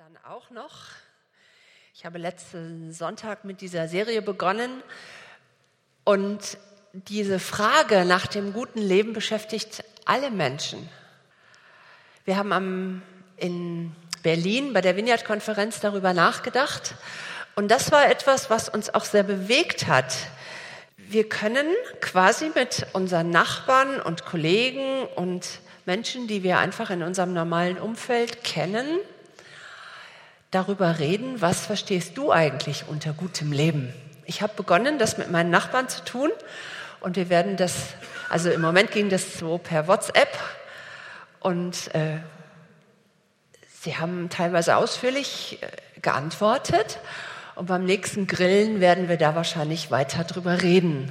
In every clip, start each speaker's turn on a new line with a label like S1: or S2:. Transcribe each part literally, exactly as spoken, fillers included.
S1: dann auch noch. Ich habe letzten Sonntag mit dieser Serie begonnen und diese Frage nach dem guten Leben beschäftigt alle Menschen. Wir haben am, in Berlin bei der Vineyard-Konferenz darüber nachgedacht und das war etwas, was uns auch sehr bewegt hat. Wir können quasi mit unseren Nachbarn und Kollegen und Menschen, die wir einfach in unserem normalen Umfeld kennen, darüber reden, was verstehst du eigentlich unter gutem Leben? Ich habe begonnen, das mit meinen Nachbarn zu tun und wir werden das, also im Moment ging das so per WhatsApp und äh, sie haben teilweise ausführlich äh, geantwortet und beim nächsten Grillen werden wir da wahrscheinlich weiter drüber reden.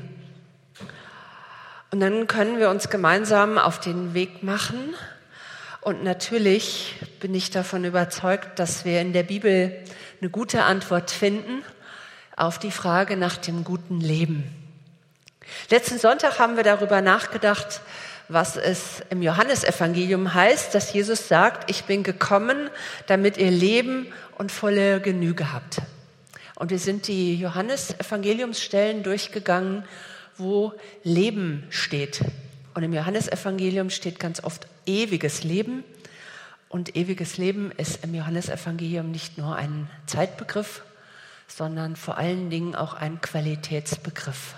S1: Und dann können wir uns gemeinsam auf den Weg machen. Und natürlich bin ich davon überzeugt, dass wir in der Bibel eine gute Antwort finden auf die Frage nach dem guten Leben. Letzten Sonntag haben wir darüber nachgedacht, was es im Johannesevangelium heißt, dass Jesus sagt, ich bin gekommen, damit ihr Leben und volle Genüge habt. Und wir sind die Johannesevangeliumsstellen durchgegangen, wo Leben steht. Und im Johannesevangelium steht ganz oft ewiges Leben. Und ewiges Leben ist im Johannesevangelium nicht nur ein Zeitbegriff, sondern vor allen Dingen auch ein Qualitätsbegriff.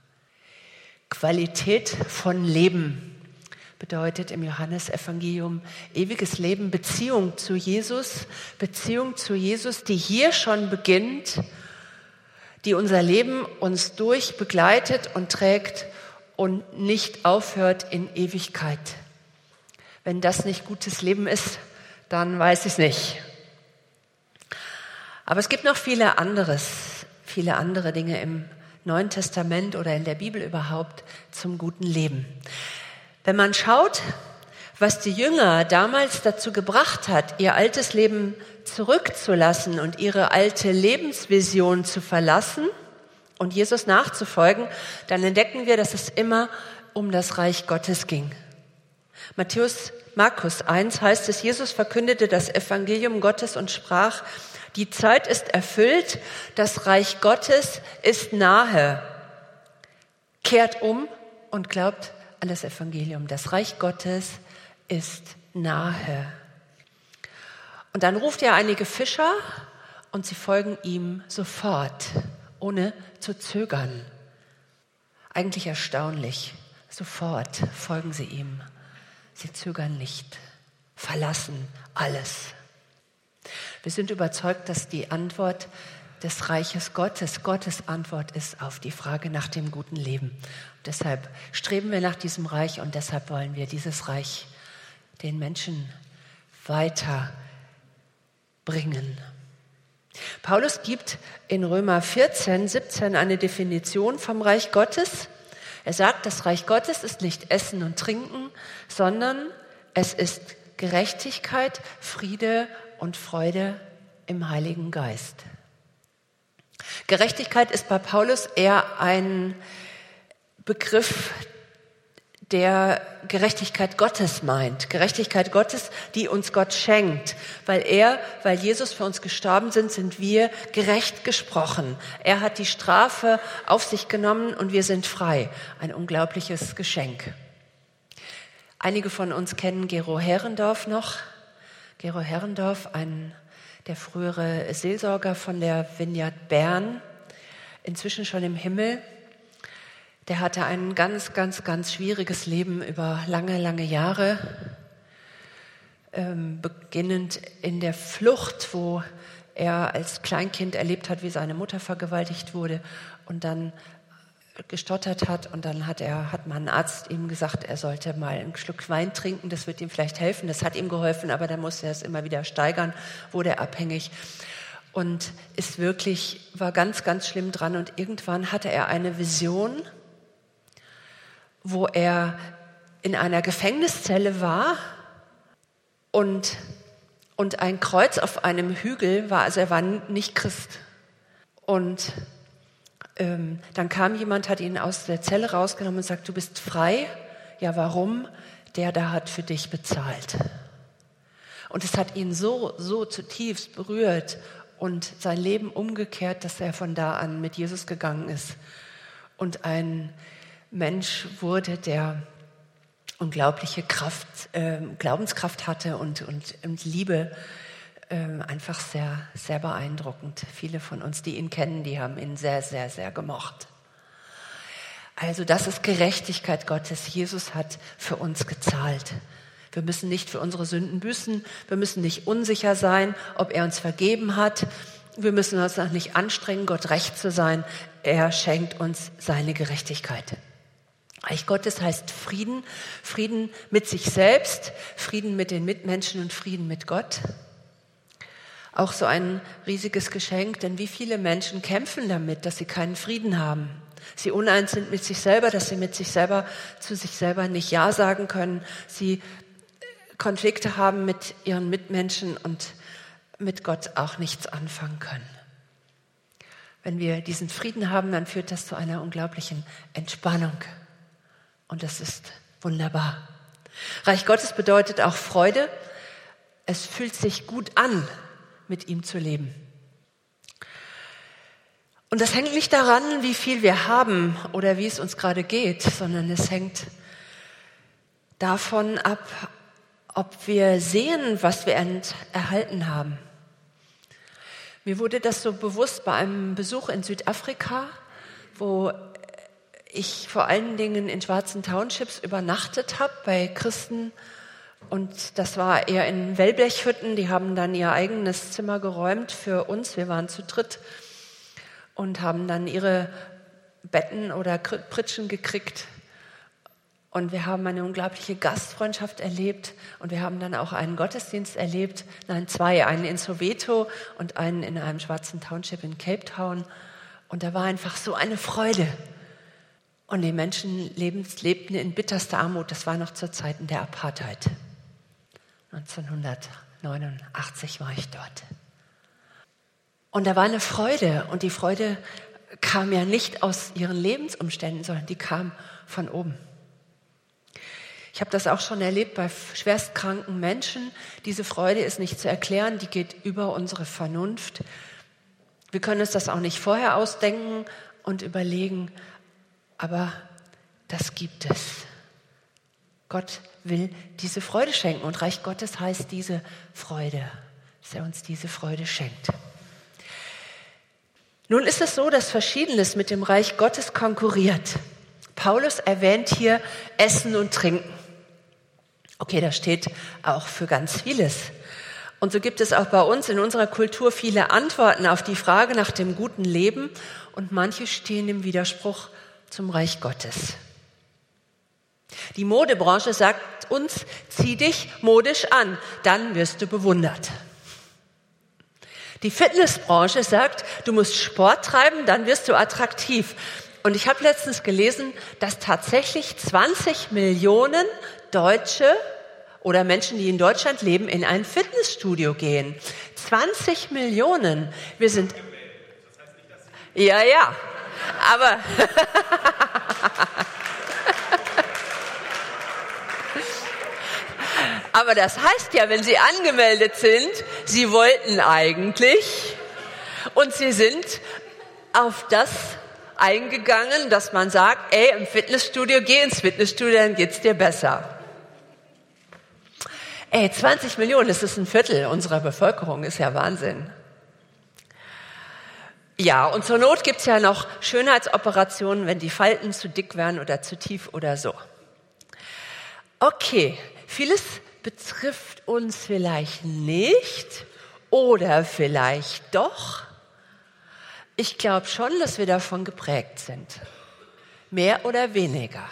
S1: Qualität von Leben bedeutet im Johannesevangelium ewiges Leben, Beziehung zu Jesus, Beziehung zu Jesus, die hier schon beginnt, die unser Leben uns durch begleitet und trägt und nicht aufhört in Ewigkeit. Wenn das nicht gutes Leben ist, dann weiß ich es nicht. Aber es gibt noch viele anderes, viele andere Dinge im Neuen Testament oder in der Bibel überhaupt zum guten Leben. Wenn man schaut, was die Jünger damals dazu gebracht hat, ihr altes Leben zurückzulassen und ihre alte Lebensvision zu verlassen und Jesus nachzufolgen, dann entdecken wir, dass es immer um das Reich Gottes ging. Matthäus, Markus eins heißt es, Jesus verkündete das Evangelium Gottes und sprach, die Zeit ist erfüllt, das Reich Gottes ist nahe. Kehrt um und glaubt an das Evangelium. Das Reich Gottes ist nahe. Und dann ruft er einige Fischer und sie folgen ihm sofort, ohne zu zögern. Eigentlich erstaunlich. Sofort folgen sie ihm. Sie zögern nicht, verlassen alles. Wir sind überzeugt, dass die Antwort des Reiches Gottes, Gottes Antwort ist auf die Frage nach dem guten Leben. Und deshalb streben wir nach diesem Reich und deshalb wollen wir dieses Reich den Menschen weiterbringen. Paulus gibt in Römer vierzehn, siebzehn eine Definition vom Reich Gottes. Er sagt, das Reich Gottes ist nicht Essen und Trinken, sondern es ist Gerechtigkeit, Friede und Freude im Heiligen Geist. Gerechtigkeit ist bei Paulus eher ein Begriff, der Gerechtigkeit Gottes meint. Gerechtigkeit Gottes, die uns Gott schenkt. Weil er, weil Jesus für uns gestorben sind, sind wir gerecht gesprochen. Er hat die Strafe auf sich genommen und wir sind frei. Ein unglaubliches Geschenk. Einige von uns kennen Gero Herrendorf noch. Gero Herrendorf, ein, der frühere Seelsorger von der Vineyard Bern, inzwischen schon im Himmel. Der hatte ein ganz, ganz, ganz schwieriges Leben über lange, lange Jahre, ähm, beginnend in der Flucht, wo er als Kleinkind erlebt hat, wie seine Mutter vergewaltigt wurde und dann gestottert hat und dann hat er, hat mein Arzt ihm gesagt, er sollte mal einen Schluck Wein trinken, das wird ihm vielleicht helfen. Das hat ihm geholfen, aber dann musste er es immer wieder steigern, wurde abhängig und ist wirklich, war ganz, ganz schlimm dran und irgendwann hatte er eine Vision, wo er in einer Gefängniszelle war und, und ein Kreuz auf einem Hügel war, also er war nicht Christ. Und ähm, dann kam jemand, hat ihn aus der Zelle rausgenommen und sagt, du bist frei. Ja, warum? Der da hat für dich bezahlt. Und es hat ihn so, so zutiefst berührt und sein Leben umgekehrt, dass er von da an mit Jesus gegangen ist und ein Mensch wurde, der unglaubliche Kraft, äh, Glaubenskraft hatte und, und, und Liebe, äh, einfach sehr, sehr beeindruckend. Viele von uns, die ihn kennen, die haben ihn sehr, sehr, sehr gemocht. Also das ist Gerechtigkeit Gottes. Jesus hat für uns gezahlt. Wir müssen nicht für unsere Sünden büßen. Wir müssen nicht unsicher sein, ob er uns vergeben hat. Wir müssen uns auch nicht anstrengen, Gott recht zu sein. Er schenkt uns seine Gerechtigkeit. Reich Gottes heißt Frieden. Frieden mit sich selbst, Frieden mit den Mitmenschen und Frieden mit Gott. Auch so ein riesiges Geschenk, denn wie viele Menschen kämpfen damit, dass sie keinen Frieden haben. Sie uneins sind mit sich selber, dass sie mit sich selber zu sich selber nicht Ja sagen können. Sie Konflikte haben mit ihren Mitmenschen und mit Gott auch nichts anfangen können. Wenn wir diesen Frieden haben, dann führt das zu einer unglaublichen Entspannung. Und das ist wunderbar. Reich Gottes bedeutet auch Freude. Es fühlt sich gut an, mit ihm zu leben. Und das hängt nicht daran, wie viel wir haben oder wie es uns gerade geht, sondern es hängt davon ab, ob wir sehen, was wir erhalten haben. Mir wurde das so bewusst bei einem Besuch in Südafrika, wo ich vor allen Dingen in schwarzen Townships übernachtet habe, bei Christen. Und das war eher in Wellblechhütten, die haben dann ihr eigenes Zimmer geräumt für uns. Wir waren zu dritt und haben dann ihre Betten oder Pritschen gekriegt. Und wir haben eine unglaubliche Gastfreundschaft erlebt und wir haben dann auch einen Gottesdienst erlebt, nein, zwei, einen in Soweto und einen in einem schwarzen Township in Cape Town. Und da war einfach so eine Freude. Und die Menschen lebten in bitterster Armut. Das war noch zu Zeiten der Apartheid. neunzehnhundertneunundachtzig war ich dort. Und da war eine Freude. Und die Freude kam ja nicht aus ihren Lebensumständen, sondern die kam von oben. Ich habe das auch schon erlebt bei schwerstkranken Menschen. Diese Freude ist nicht zu erklären, die geht über unsere Vernunft. Wir können uns das auch nicht vorher ausdenken und überlegen, aber das gibt es. Gott will diese Freude schenken und Reich Gottes heißt diese Freude, dass er uns diese Freude schenkt. Nun ist es so, dass Verschiedenes mit dem Reich Gottes konkurriert. Paulus erwähnt hier Essen und Trinken. Okay, das steht auch für ganz vieles. Und so gibt es auch bei uns in unserer Kultur viele Antworten auf die Frage nach dem guten Leben und manche stehen im Widerspruch zum Reich Gottes. Die Modebranche sagt uns, zieh dich modisch an, dann wirst du bewundert. Die Fitnessbranche sagt, du musst Sport treiben, dann wirst du attraktiv. Und ich habe letztens gelesen, dass tatsächlich zwanzig Millionen Deutsche oder Menschen, die in Deutschland leben, in ein Fitnessstudio gehen. zwanzig Millionen. Wir sind... Ja, ja. Aber... Aber das heißt ja, wenn Sie angemeldet sind, Sie wollten eigentlich und Sie sind auf das eingegangen, dass man sagt, ey, im Fitnessstudio, geh ins Fitnessstudio, dann geht's dir besser. Ey, zwanzig Millionen, das ist ein Viertel unserer Bevölkerung, ist ja Wahnsinn. Ja, und zur Not gibt's ja noch Schönheitsoperationen, wenn die Falten zu dick werden oder zu tief oder so. Okay, vieles betrifft uns vielleicht nicht oder vielleicht doch. Ich glaube schon, dass wir davon geprägt sind. Mehr oder weniger.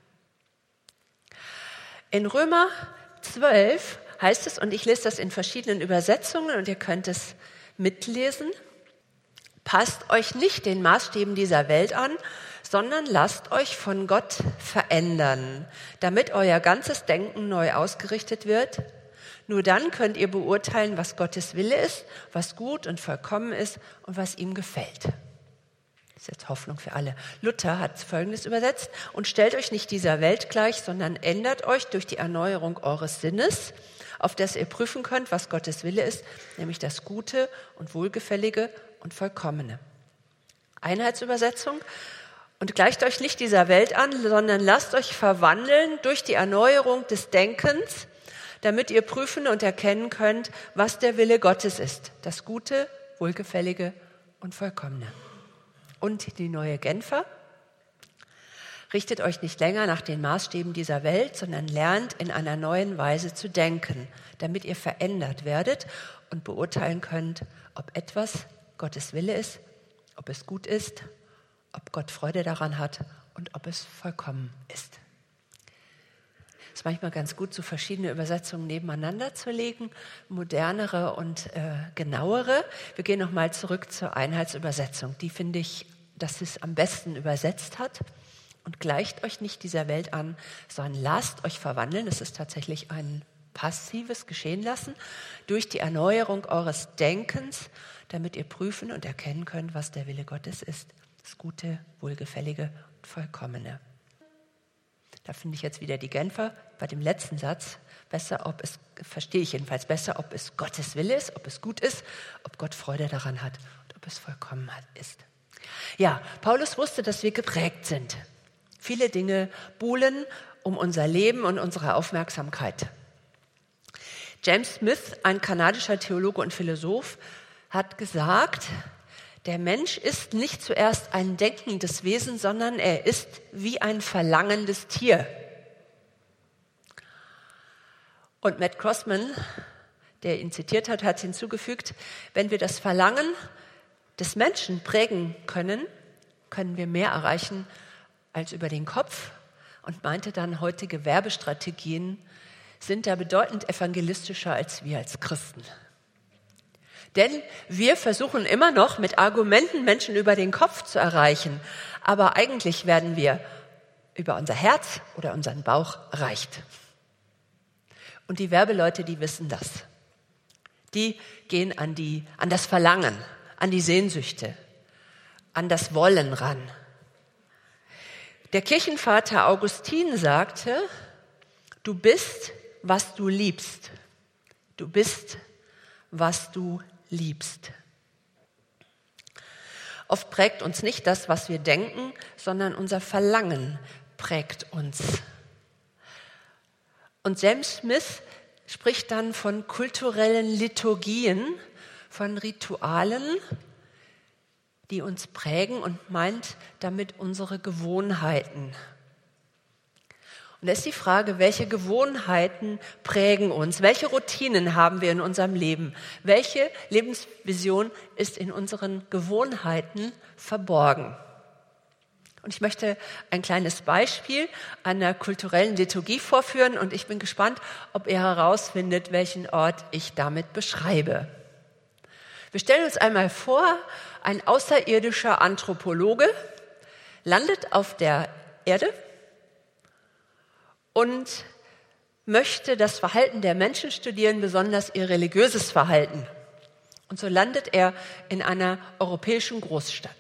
S1: In Römer zwölf heißt es, und ich lese das in verschiedenen Übersetzungen und ihr könnt es mitlesen, passt euch nicht den Maßstäben dieser Welt an, sondern lasst euch von Gott verändern, damit euer ganzes Denken neu ausgerichtet wird. Nur dann könnt ihr beurteilen, was Gottes Wille ist, was gut und vollkommen ist und was ihm gefällt. Das ist jetzt Hoffnung für alle. Luther hat Folgendes übersetzt: Und stellt euch nicht dieser Welt gleich, sondern ändert euch durch die Erneuerung eures Sinnes, auf das ihr prüfen könnt, was Gottes Wille ist, nämlich das Gute und Wohlgefällige und Vollkommene. Einheitsübersetzung: Und gleicht euch nicht dieser Welt an, sondern lasst euch verwandeln durch die Erneuerung des Denkens, damit ihr prüfen und erkennen könnt, was der Wille Gottes ist, das Gute, Wohlgefällige und Vollkommene. Und die neue Genfer: Richtet euch nicht länger nach den Maßstäben dieser Welt, sondern lernt in einer neuen Weise zu denken, damit ihr verändert werdet und beurteilen könnt, ob etwas Gottes Wille ist, ob es gut ist, ob Gott Freude daran hat und ob es vollkommen ist. Es ist manchmal ganz gut, so verschiedene Übersetzungen nebeneinander zu legen, modernere und äh, genauere. Wir gehen nochmal zurück zur Einheitsübersetzung. Die finde ich, dass sie es am besten übersetzt hat. Und gleicht euch nicht dieser Welt an, sondern lasst euch verwandeln. Das ist tatsächlich ein passives Geschehen lassen durch die Erneuerung eures Denkens, damit ihr prüfen und erkennen könnt, was der Wille Gottes ist. Das Gute, Wohlgefällige und Vollkommene. Da finde ich jetzt wieder die Genfer bei dem letzten Satz besser, ob es, verstehe ich jedenfalls besser, ob es Gottes Wille ist, ob es gut ist, ob Gott Freude daran hat und ob es vollkommen ist. Ja, Paulus wusste, dass wir geprägt sind. Viele Dinge buhlen um unser Leben und unsere Aufmerksamkeit. James Smith, ein kanadischer Theologe und Philosoph, hat gesagt, der Mensch ist nicht zuerst ein denkendes Wesen, sondern er ist wie ein verlangendes Tier. Und Matt Crossman, der ihn zitiert hat, hat hinzugefügt, wenn wir das Verlangen des Menschen prägen können, können wir mehr erreichen als über den Kopf, und meinte dann, heutige Werbestrategien sind da bedeutend evangelistischer als wir als Christen. Denn wir versuchen immer noch mit Argumenten Menschen über den Kopf zu erreichen, aber eigentlich werden wir über unser Herz oder unseren Bauch erreicht. Und die Werbeleute, die wissen das. Die gehen an, die, an das Verlangen, an die Sehnsüchte, an das Wollen ran. Der Kirchenvater Augustin sagte, du bist, was du liebst. Du bist, was du liebst. Oft prägt uns nicht das, was wir denken, sondern unser Verlangen prägt uns. Und James Smith spricht dann von kulturellen Liturgien, von Ritualen, die uns prägen, und meint damit unsere Gewohnheiten. Und da ist die Frage, welche Gewohnheiten prägen uns? Welche Routinen haben wir in unserem Leben? Welche Lebensvision ist in unseren Gewohnheiten verborgen? Und ich möchte ein kleines Beispiel einer kulturellen Liturgie vorführen, und ich bin gespannt, ob ihr herausfindet, welchen Ort ich damit beschreibe. Wir stellen uns einmal vor, ein außerirdischer Anthropologe landet auf der Erde und möchte das Verhalten der Menschen studieren, besonders ihr religiöses Verhalten. Und so landet er in einer europäischen Großstadt.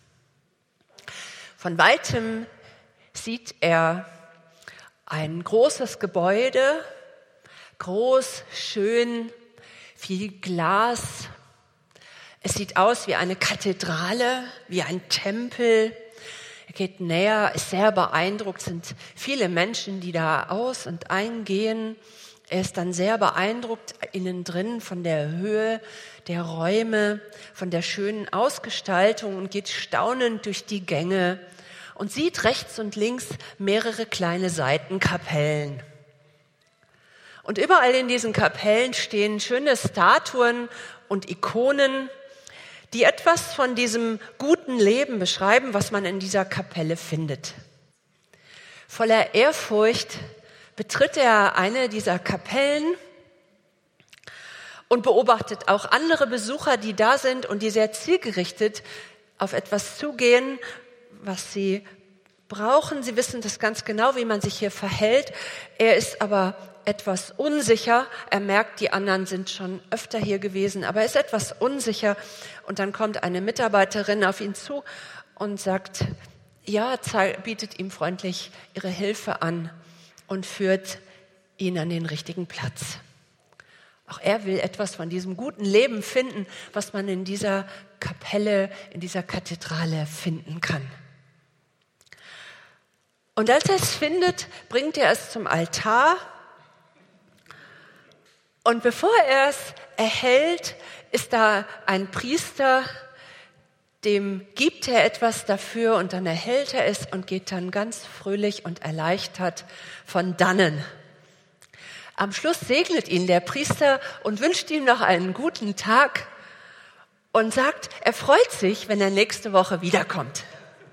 S1: Von weitem sieht er ein großes Gebäude, groß, schön, viel Glas. Es sieht aus wie eine Kathedrale, wie ein Tempel. Er geht näher, ist sehr beeindruckt, es sind viele Menschen, die da aus- und eingehen. Er ist dann sehr beeindruckt innen drin von der Höhe der Räume, von der schönen Ausgestaltung und geht staunend durch die Gänge und sieht rechts und links mehrere kleine Seitenkapellen. Und überall in diesen Kapellen stehen schöne Statuen und Ikonen, die etwas von diesem guten Leben beschreiben, was man in dieser Kapelle findet. Voller Ehrfurcht betritt er eine dieser Kapellen und beobachtet auch andere Besucher, die da sind und die sehr zielgerichtet auf etwas zugehen, was sie brauchen. Sie wissen das ganz genau, wie man sich hier verhält. Er ist aber etwas unsicher. Er merkt, die anderen sind schon öfter hier gewesen, aber er ist etwas unsicher. Und dann kommt eine Mitarbeiterin auf ihn zu und sagt, ja, bietet ihm freundlich ihre Hilfe an und führt ihn an den richtigen Platz. Auch er will etwas von diesem guten Leben finden, was man in dieser Kapelle, in dieser Kathedrale finden kann. Und als er es findet, bringt er es zum Altar. Und bevor er es erhält, ist da ein Priester, dem gibt er etwas dafür und dann erhält er es und geht dann ganz fröhlich und erleichtert von dannen. Am Schluss segnet ihn der Priester und wünscht ihm noch einen guten Tag und sagt, er freut sich, wenn er nächste Woche wiederkommt.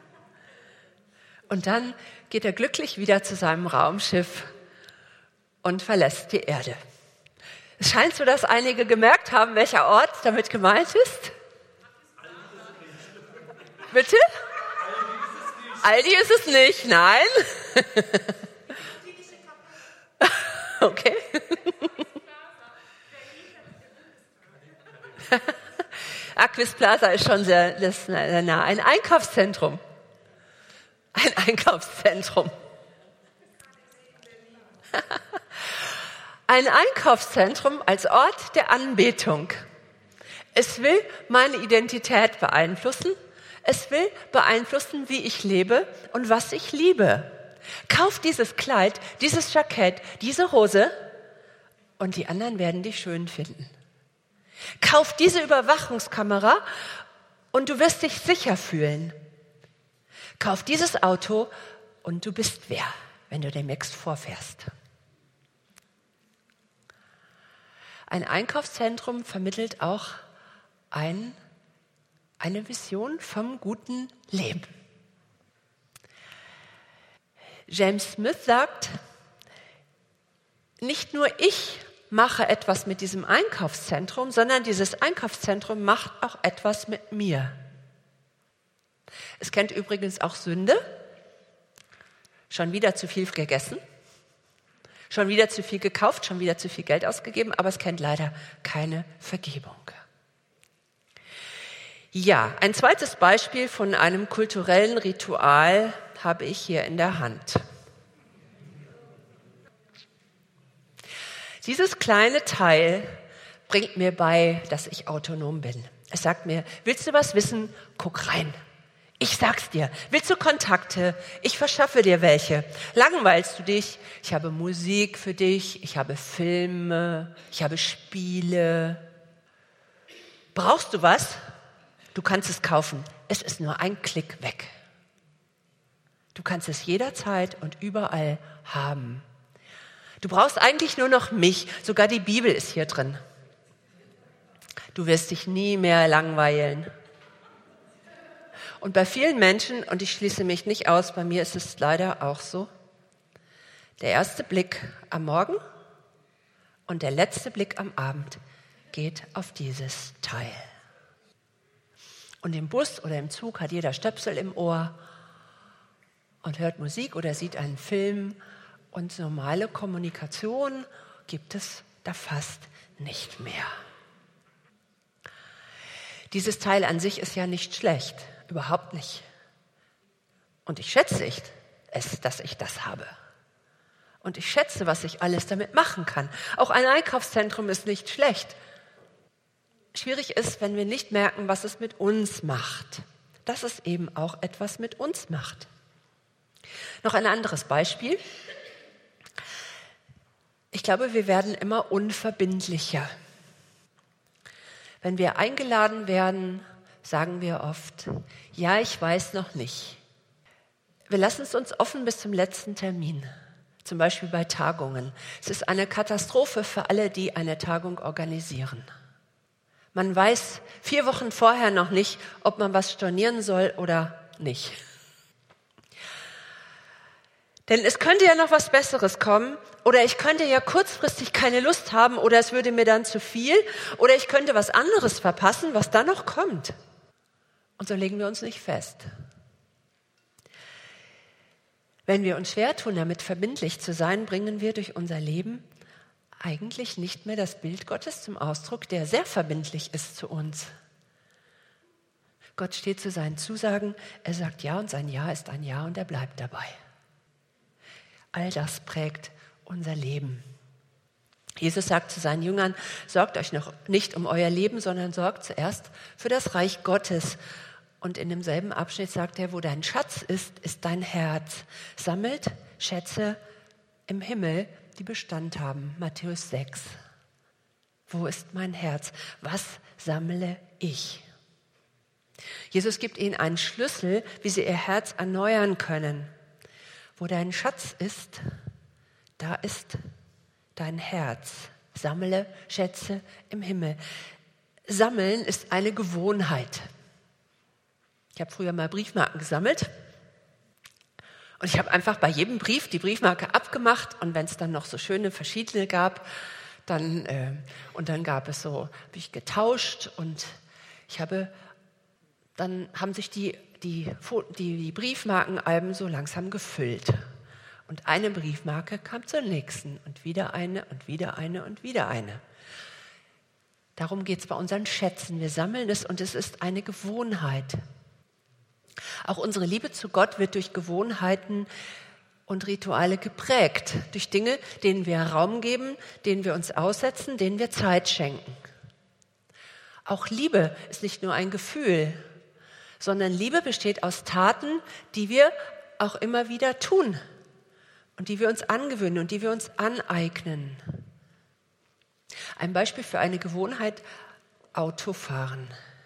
S1: Und dann geht er glücklich wieder zu seinem Raumschiff und verlässt die Erde. Es scheint so, dass einige gemerkt haben, welcher Ort damit gemeint ist. Bitte? Aldi ist es nicht, nein. Okay. Aquis Plaza ist schon sehr, sehr nah. Ein Einkaufszentrum. Ein Einkaufszentrum. Ein Einkaufszentrum als Ort der Anbetung. Es will meine Identität beeinflussen. Es will beeinflussen, wie ich lebe und was ich liebe. Kauf dieses Kleid, dieses Jackett, diese Hose und die anderen werden dich schön finden. Kauf diese Überwachungskamera und du wirst dich sicher fühlen. Kauf dieses Auto und du bist wer, wenn du demnächst vorfährst. Ein Einkaufszentrum vermittelt auch ein, eine Vision vom guten Leben. James Smith sagt, nicht nur ich mache etwas mit diesem Einkaufszentrum, sondern dieses Einkaufszentrum macht auch etwas mit mir. Es kennt übrigens auch Sünde, schon wieder zu viel gegessen, schon wieder zu viel gekauft, schon wieder zu viel Geld ausgegeben, aber es kennt leider keine Vergebung. Ja, ein zweites Beispiel von einem kulturellen Ritual habe ich hier in der Hand. Dieses kleine Teil bringt mir bei, dass ich autonom bin. Es sagt mir, willst du was wissen? Guck rein. Ich sag's dir. Willst du Kontakte? Ich verschaffe dir welche. Langweilst du dich? Ich habe Musik für dich. Ich habe Filme. Ich habe Spiele. Brauchst du was? Du kannst es kaufen. Es ist nur ein Klick weg. Du kannst es jederzeit und überall haben. Du brauchst eigentlich nur noch mich. Sogar die Bibel ist hier drin. Du wirst dich nie mehr langweilen. Und bei vielen Menschen, und ich schließe mich nicht aus, bei mir ist es leider auch so, der erste Blick am Morgen und der letzte Blick am Abend geht auf dieses Teil. Und im Bus oder im Zug hat jeder Stöpsel im Ohr und hört Musik oder sieht einen Film. Und normale Kommunikation gibt es da fast nicht mehr. Dieses Teil an sich ist ja nicht schlecht, überhaupt nicht. Und ich schätze es, dass ich das habe. Und ich schätze, was ich alles damit machen kann. Auch ein Einkaufszentrum ist nicht schlecht. Schwierig ist, wenn wir nicht merken, was es mit uns macht. Dass es eben auch etwas mit uns macht. Noch ein anderes Beispiel. Ich glaube, wir werden immer unverbindlicher. Wenn wir eingeladen werden, sagen wir oft, ja, ich weiß noch nicht. Wir lassen es uns offen bis zum letzten Termin, zum Beispiel bei Tagungen. Es ist eine Katastrophe für alle, die eine Tagung organisieren. Man weiß vier Wochen vorher noch nicht, ob man was stornieren soll oder nicht. Denn es könnte ja noch was Besseres kommen oder ich könnte ja kurzfristig keine Lust haben oder es würde mir dann zu viel oder ich könnte was anderes verpassen, was dann noch kommt. Und so legen wir uns nicht fest. Wenn wir uns schwer tun, damit verbindlich zu sein, bringen wir durch unser Leben eigentlich nicht mehr das Bild Gottes zum Ausdruck, der sehr verbindlich ist zu uns. Gott steht zu seinen Zusagen, er sagt Ja und sein Ja ist ein Ja und er bleibt dabei. All das prägt unser Leben. Jesus sagt zu seinen Jüngern, sorgt euch noch nicht um euer Leben, sondern sorgt zuerst für das Reich Gottes. Und in demselben Abschnitt sagt er, wo dein Schatz ist, ist dein Herz. Sammelt Schätze im Himmel, die Bestand haben. Matthäus sechs. Wo ist mein Herz? Was sammle ich? Jesus gibt ihnen einen Schlüssel, wie sie ihr Herz erneuern können. Wo dein Schatz ist, da ist dein Herz. Sammle Schätze im Himmel. Sammeln ist eine Gewohnheit. Ich habe früher mal Briefmarken gesammelt und ich habe einfach bei jedem Brief die Briefmarke abgemacht und wenn es dann noch so schöne verschiedene gab, dann äh, und dann gab es so, habe ich getauscht und ich habe, dann haben sich die, die, die, die Briefmarkenalben so langsam gefüllt. Und eine Briefmarke kam zur nächsten und wieder eine und wieder eine und wieder eine. Darum geht es bei unseren Schätzen. Wir sammeln es und es ist eine Gewohnheit. Auch unsere Liebe zu Gott wird durch Gewohnheiten und Rituale geprägt. Durch Dinge, denen wir Raum geben, denen wir uns aussetzen, denen wir Zeit schenken. Auch Liebe ist nicht nur ein Gefühl, sondern Liebe besteht aus Taten, die wir auch immer wieder tun. Und die wir uns angewöhnen und die wir uns aneignen. Ein Beispiel für eine Gewohnheit, Autofahren.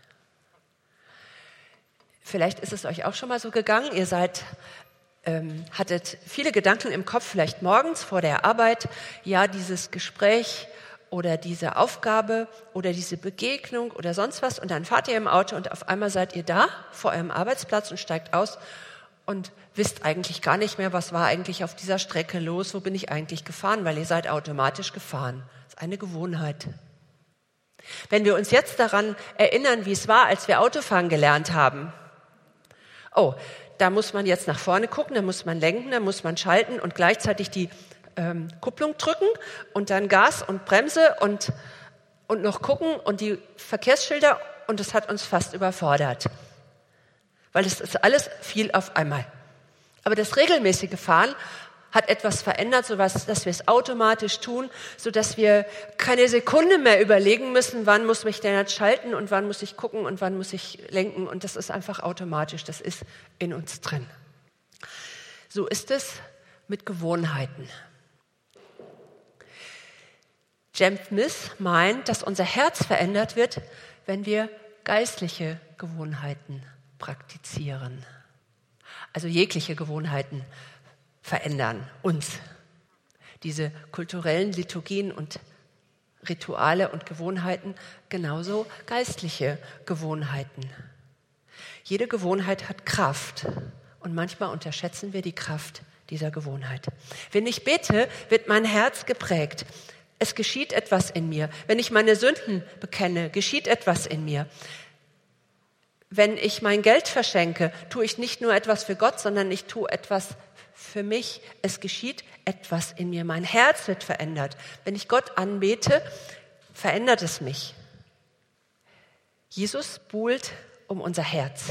S1: Vielleicht ist es euch auch schon mal so gegangen, ihr seid, ähm, hattet viele Gedanken im Kopf, vielleicht morgens vor der Arbeit, ja, dieses Gespräch oder diese Aufgabe oder diese Begegnung oder sonst was und dann fahrt ihr im Auto und auf einmal seid ihr da vor eurem Arbeitsplatz und steigt aus und wisst eigentlich gar nicht mehr, was war eigentlich auf dieser Strecke los, wo bin ich eigentlich gefahren, weil ihr seid automatisch gefahren. Das ist eine Gewohnheit. Wenn wir uns jetzt daran erinnern, wie es war, als wir Autofahren gelernt haben, oh, da muss man jetzt nach vorne gucken, da muss man lenken, da muss man schalten und gleichzeitig die ähm, Kupplung drücken und dann Gas und Bremse und, und noch gucken und die Verkehrsschilder und das hat uns fast überfordert. Weil es ist alles viel auf einmal. Aber das regelmäßige Fahren hat etwas verändert, so was, dass wir es automatisch tun, sodass wir keine Sekunde mehr überlegen müssen, wann muss ich denn jetzt schalten und wann muss ich gucken und wann muss ich lenken. Und das ist einfach automatisch, das ist in uns drin. So ist es mit Gewohnheiten. James Smith meint, dass unser Herz verändert wird, wenn wir geistliche Gewohnheiten praktizieren. Also jegliche Gewohnheiten verändern uns. Diese kulturellen Liturgien und Rituale und Gewohnheiten, genauso geistliche Gewohnheiten. Jede Gewohnheit hat Kraft und manchmal unterschätzen wir die Kraft dieser Gewohnheit. Wenn ich bete, wird mein Herz geprägt. Es geschieht etwas in mir. Wenn ich meine Sünden bekenne, geschieht etwas in mir. Wenn ich mein Geld verschenke, tue ich nicht nur etwas für Gott, sondern ich tue etwas für mich. Es geschieht etwas in mir. Mein Herz wird verändert. Wenn ich Gott anbete, verändert es mich. Jesus buhlt um unser Herz.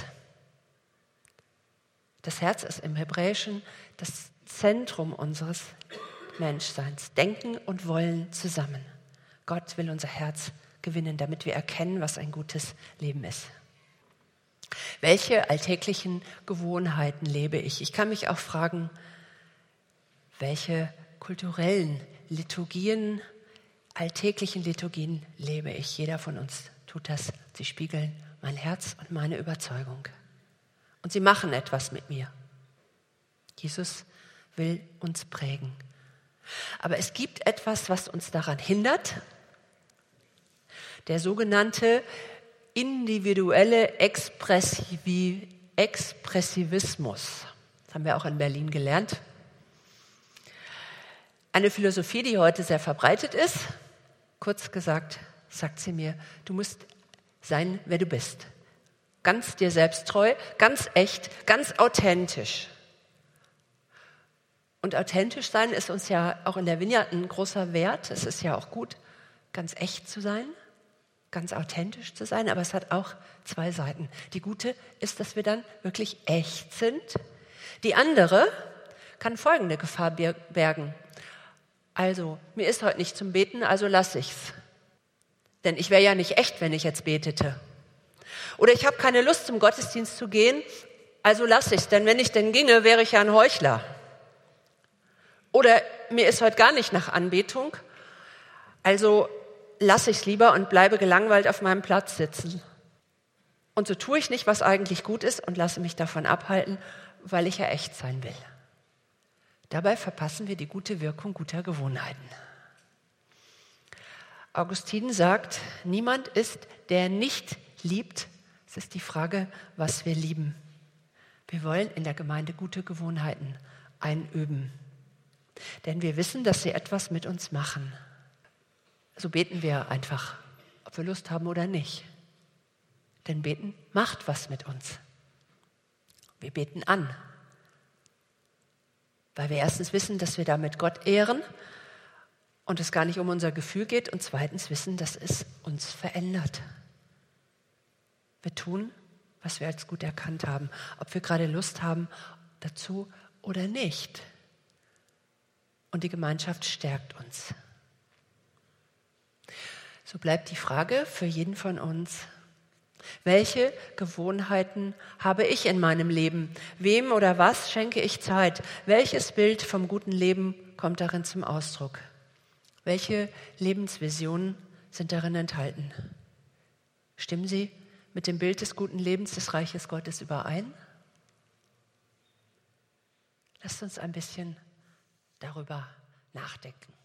S1: Das Herz ist im Hebräischen das Zentrum unseres Menschseins. Denken und Wollen zusammen. Gott will unser Herz gewinnen, damit wir erkennen, was ein gutes Leben ist. Welche alltäglichen Gewohnheiten lebe ich? Ich kann mich auch fragen, welche kulturellen Liturgien, alltäglichen Liturgien lebe ich? Jeder von uns tut das. Sie spiegeln mein Herz und meine Überzeugung. Und sie machen etwas mit mir. Jesus will uns prägen. Aber es gibt etwas, was uns daran hindert. Der sogenannte individuelle Expressiv- Expressivismus. Das haben wir auch in Berlin gelernt. Eine Philosophie, die heute sehr verbreitet ist. Kurz gesagt, sagt sie mir, du musst sein, wer du bist. Ganz dir selbst treu, ganz echt, ganz authentisch. Und authentisch sein ist uns ja auch in der Vineyard ein großer Wert. Es ist ja auch gut, ganz echt zu sein, ganz authentisch zu sein, aber es hat auch zwei Seiten. Die gute ist, dass wir dann wirklich echt sind. Die andere kann folgende Gefahr bergen. Also, mir ist heute nicht zum Beten, also lasse ich's. Denn ich wäre ja nicht echt, wenn ich jetzt betete. Oder ich habe keine Lust, zum Gottesdienst zu gehen, also lasse ich's. Denn wenn ich denn ginge, wäre ich ja ein Heuchler. Oder mir ist heute gar nicht nach Anbetung, also lasse ich's lieber und bleibe gelangweilt auf meinem Platz sitzen. Und so tue ich nicht, was eigentlich gut ist und lasse mich davon abhalten, weil ich ja echt sein will. Dabei verpassen wir die gute Wirkung guter Gewohnheiten. Augustin sagt, niemand ist, der nicht liebt. Es ist die Frage, was wir lieben. Wir wollen in der Gemeinde gute Gewohnheiten einüben. Denn wir wissen, dass sie etwas mit uns machen. So beten wir einfach, ob wir Lust haben oder nicht. Denn beten macht was mit uns. Wir beten an. Weil wir erstens wissen, dass wir damit Gott ehren und es gar nicht um unser Gefühl geht und zweitens wissen, dass es uns verändert. Wir tun, was wir als gut erkannt haben, ob wir gerade Lust haben dazu oder nicht. Und die Gemeinschaft stärkt uns. So bleibt die Frage für jeden von uns: Welche Gewohnheiten habe ich in meinem Leben? Wem oder was schenke ich Zeit? Welches Bild vom guten Leben kommt darin zum Ausdruck? Welche Lebensvisionen sind darin enthalten? Stimmen sie mit dem Bild des guten Lebens des Reiches Gottes überein? Lasst uns ein bisschen darüber nachdenken.